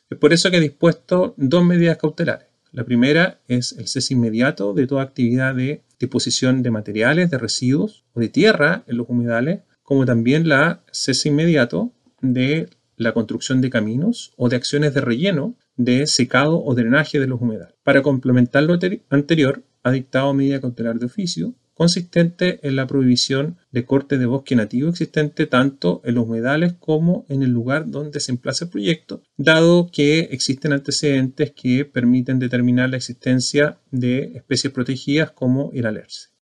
Es por eso que he dispuesto dos medidas cautelares. La primera es el cese inmediato de toda actividad de deposición de materiales, de residuos o de tierra en los humedales, como también la cese inmediato de la construcción de caminos o de acciones de relleno, de secado o drenaje de los humedales. Para complementar lo anterior, ha dictado medida cautelar de oficio consistente en la prohibición de corte de bosque nativo existente tanto en los humedales como en el lugar donde se emplaza el proyecto, dado que existen antecedentes que permiten determinar la existencia de especies protegidas como el alerce.